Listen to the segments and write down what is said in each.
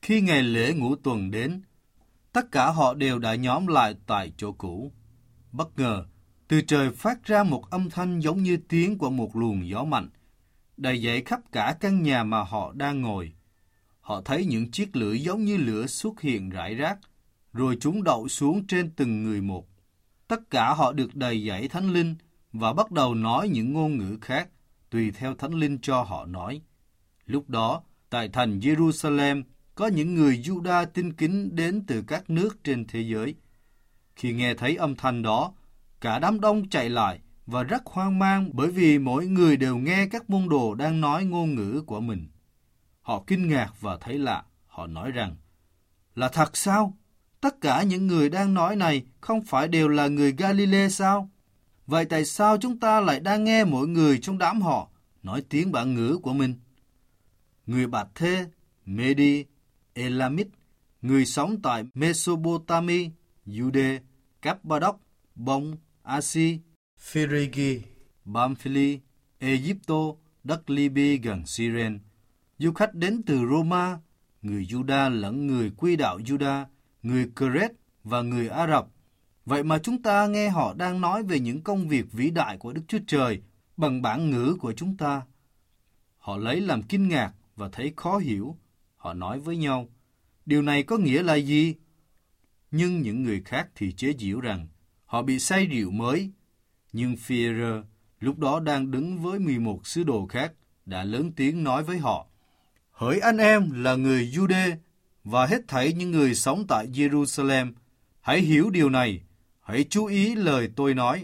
Khi ngày lễ ngũ tuần đến, tất cả họ đều đã nhóm lại tại chỗ cũ. Bất ngờ, từ trời phát ra một âm thanh giống như tiếng của một luồng gió mạnh, đầy dậy khắp cả căn nhà mà họ đang ngồi. Họ thấy những chiếc lưỡi giống như lửa xuất hiện rải rác, rồi chúng đậu xuống trên từng người một. Tất cả họ được đầy dẫy Thánh Linh và bắt đầu nói những ngôn ngữ khác, tùy theo Thánh Linh cho họ nói. Lúc đó, tại thành Jerusalem, có những người Juda tín kính đến từ các nước trên thế giới. Khi nghe thấy âm thanh đó, cả đám đông chạy lại và rất hoang mang bởi vì mỗi người đều nghe các môn đồ đang nói ngôn ngữ của mình. Họ kinh ngạc và thấy lạ. Họ nói rằng, là thật sao? Tất cả những người đang nói này không phải đều là người Galilee sao? Vậy tại sao chúng ta lại đang nghe mỗi người trong đám họ nói tiếng bản ngữ của mình? Người Bạt Thê, Medi, Elamit, người sống tại Mesopotami, Jude, Cappadoc, Bông, Asi, Phrygia, Pamphylia, Egypto, đất Libya gần Cyrene, du khách đến từ Roma, người Juda lẫn người quy đạo Juda, người Crete và người Ả Rập. Vậy mà chúng ta nghe họ đang nói về những công việc vĩ đại của Đức Chúa Trời bằng bản ngữ của chúng ta. Họ lấy làm kinh ngạc và thấy khó hiểu. Họ nói với nhau, điều này có nghĩa là gì? Nhưng những người khác thì chế giễu rằng họ bị say rượu mới. Nhưng Phi-e-rơ lúc đó đang đứng với 11 sứ đồ khác đã lớn tiếng nói với họ, hỡi anh em là người Jude và hết thảy những người sống tại Jerusalem, hãy hiểu điều này, hãy chú ý lời tôi nói.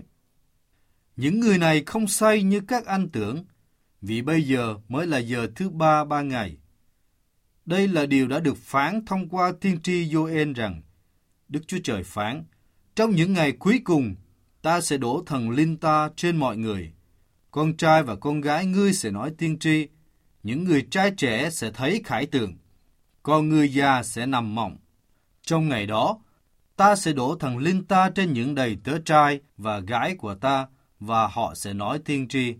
Những người này không say như các anh tưởng, vì bây giờ mới là giờ thứ ba ban ngày. Đây là điều đã được phán thông qua tiên tri Gioan rằng, Đức Chúa Trời phán, trong những ngày cuối cùng, ta sẽ đổ thần linh ta trên mọi người. Con trai và con gái ngươi sẽ nói tiên tri, những người trai trẻ sẽ thấy khải tượng, còn người già sẽ nằm mộng. Trong ngày đó, ta sẽ đổ thần linh ta trên những đầy tớ trai và gái của ta, và họ sẽ nói tiên tri.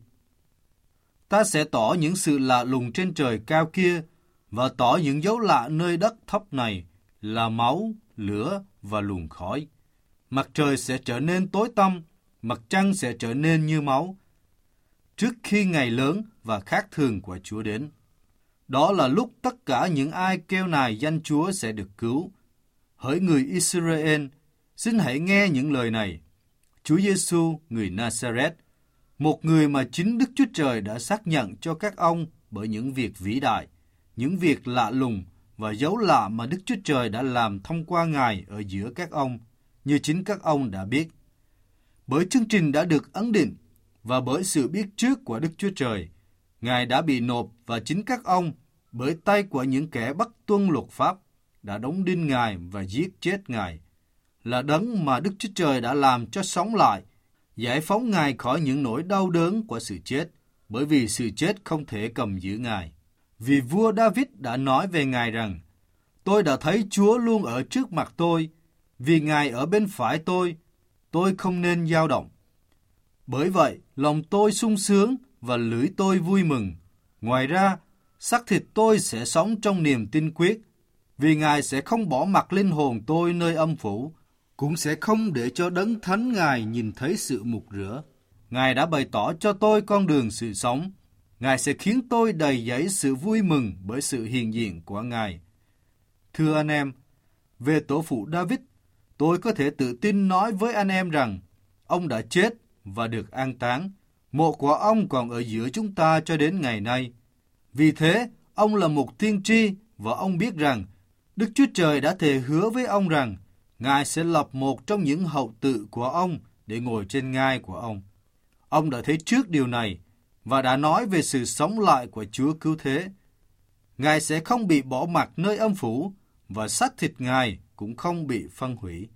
Ta sẽ tỏ những sự lạ lùng trên trời cao kia, và tỏ những dấu lạ nơi đất thấp này là máu, lửa và luồng khói. Mặt trời sẽ trở nên tối tăm, mặt trăng sẽ trở nên như máu, trước khi ngày lớn và khác thường của Chúa đến. Đó là lúc tất cả những ai kêu nài danh Chúa sẽ được cứu. Hỡi người Israel, xin hãy nghe những lời này. Chúa Giêsu người Nazareth, một người mà chính Đức Chúa Trời đã xác nhận cho các ông bởi những việc vĩ đại, những việc lạ lùng và dấu lạ mà Đức Chúa Trời đã làm thông qua Ngài ở giữa các ông, như chính các ông đã biết. Bởi chương trình đã được ấn định và bởi sự biết trước của Đức Chúa Trời, Ngài đã bị nộp và chính các ông, bởi tay của những kẻ bất tuân luật pháp, đã đóng đinh Ngài và giết chết Ngài, là đấng mà Đức Chúa Trời đã làm cho sống lại, giải phóng Ngài khỏi những nỗi đau đớn của sự chết, bởi vì sự chết không thể cầm giữ Ngài. Vì vua David đã nói về Ngài rằng, tôi đã thấy Chúa luôn ở trước mặt tôi, vì Ngài ở bên phải tôi không nên dao động. Bởi vậy, lòng tôi sung sướng và lưỡi tôi vui mừng. Ngoài ra, xác thịt tôi sẽ sống trong niềm tin quyết, vì Ngài sẽ không bỏ mặc linh hồn tôi nơi âm phủ, cũng sẽ không để cho đấng thánh Ngài nhìn thấy sự mục rửa. Ngài đã bày tỏ cho tôi con đường sự sống. Ngài sẽ khiến tôi đầy dẫy sự vui mừng bởi sự hiện diện của Ngài. Thưa anh em, về tổ phụ David, tôi có thể tự tin nói với anh em rằng ông đã chết và được an táng. Mộ của ông còn ở giữa chúng ta cho đến ngày nay. Vì thế, ông là một tiên tri và ông biết rằng Đức Chúa Trời đã thề hứa với ông rằng Ngài sẽ lập một trong những hậu tự của ông để ngồi trên ngai của ông. Ông đã thấy trước điều này và đã nói về sự sống lại của Chúa cứu thế. Ngài sẽ không bị bỏ mặc nơi âm phủ và xác thịt Ngài cũng không bị phân hủy.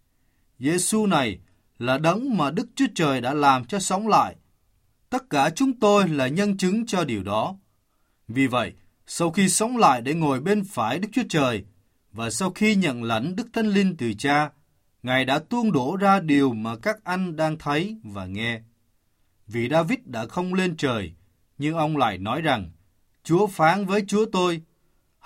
Giêsu này là đấng mà Đức Chúa Trời đã làm cho sống lại. Tất cả chúng tôi là nhân chứng cho điều đó. Vì vậy, sau khi sống lại để ngồi bên phải Đức Chúa Trời và sau khi nhận lãnh Đức Thánh Linh từ Cha, Ngài đã tuôn đổ ra điều mà các anh đang thấy và nghe. Vì David đã không lên trời, nhưng ông lại nói rằng, Chúa phán với Chúa tôi,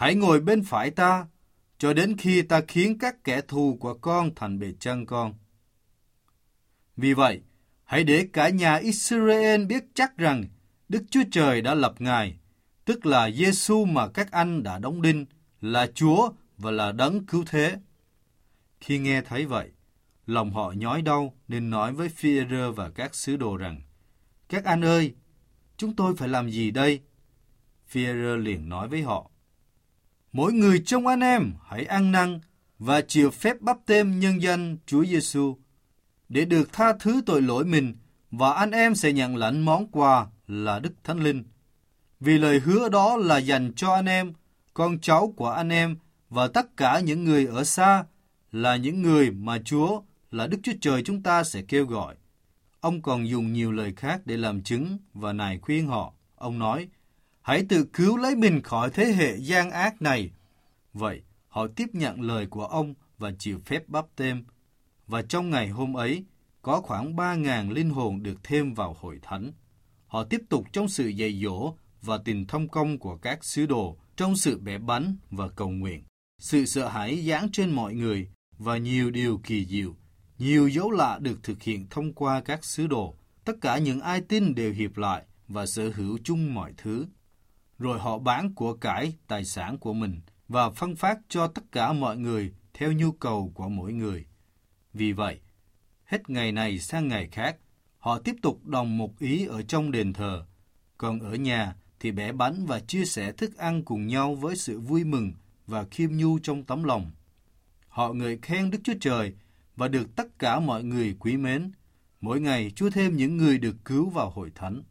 hãy ngồi bên phải ta, cho đến khi ta khiến các kẻ thù của con thành bề chân con. Vì vậy, hãy để cả nhà Israel biết chắc rằng Đức Chúa Trời đã lập Ngài, tức là Giê-xu mà các anh đã đóng đinh, là Chúa và là đấng cứu thế. Khi nghe thấy vậy, lòng họ nhói đau nên nói với Phi-e-rơ và các sứ đồ rằng: Các anh ơi, chúng tôi phải làm gì đây? Phi-e-rơ liền nói với họ: Mỗi người trong anh em hãy ăn năn và chịu phép báp têm nhân danh Chúa Giê-xu để được tha thứ tội lỗi mình, và anh em sẽ nhận lãnh món quà là Đức Thánh Linh. Vì lời hứa đó là dành cho anh em, con cháu của anh em và tất cả những người ở xa, là những người mà Chúa là Đức Chúa Trời chúng ta sẽ kêu gọi. Ông còn dùng nhiều lời khác để làm chứng và nài khuyên họ. Ông nói: Hãy tự cứu lấy mình khỏi thế hệ gian ác này. Vậy, họ tiếp nhận lời của ông và chịu phép báp têm. Và trong ngày hôm ấy, có khoảng 3.000 linh hồn được thêm vào hội thánh. Họ tiếp tục trong sự dạy dỗ và tình thông công của các sứ đồ, trong sự bẻ bánh và cầu nguyện. Sự sợ hãi giáng trên mọi người và nhiều điều kỳ diệu, nhiều dấu lạ được thực hiện thông qua các sứ đồ. Tất cả những ai tin đều hiệp lại và sở hữu chung mọi thứ. Rồi họ bán của cải tài sản của mình và phân phát cho tất cả mọi người theo nhu cầu của mỗi người. Vì vậy, hết ngày này sang ngày khác, họ tiếp tục đồng một ý ở trong đền thờ, còn ở nhà thì bẻ bánh và chia sẻ thức ăn cùng nhau với sự vui mừng và khiêm nhu trong tấm lòng. Họ ngợi khen Đức Chúa Trời và được tất cả mọi người quý mến. Mỗi ngày Chúa thêm những người được cứu vào hội thánh.